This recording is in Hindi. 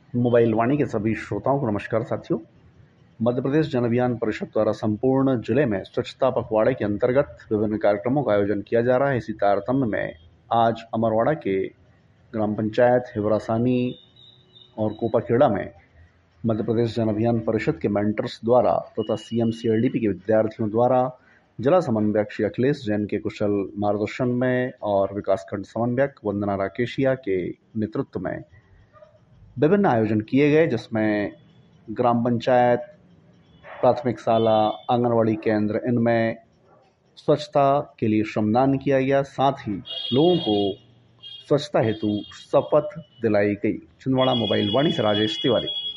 मोबाइल वाणी के सभी श्रोताओं को नमस्कार साथियों। मध्य प्रदेश जन अभियान परिषद द्वारा संपूर्ण जिले में स्वच्छता पखवाड़े के अंतर्गत विभिन्न कार्यक्रमों का आयोजन किया जा रहा है। इसी तारतम्य में आज अमरवाड़ा के ग्राम पंचायत हिवरासानी और कोपाखेड़ा में मध्य प्रदेश जन अभियान परिषद के मेंटर्स द्वारा तथा CMCLDP के विद्यार्थियों द्वारा जिला समन्वयक श्री अखिलेश जैन के कुशल मार्गदर्शन में और विकासखंड समन्वयक वंदना राकेशिया के नेतृत्व में विभिन्न आयोजन किए गए, जिसमें ग्राम पंचायत, प्राथमिक शाला, आंगनवाड़ी केंद्र, इनमें स्वच्छता के लिए श्रमदान किया गया। साथ ही लोगों को स्वच्छता हेतु शपथ दिलाई गई। छिंदवाड़ा मोबाइल वाणी से राजेश तिवारी।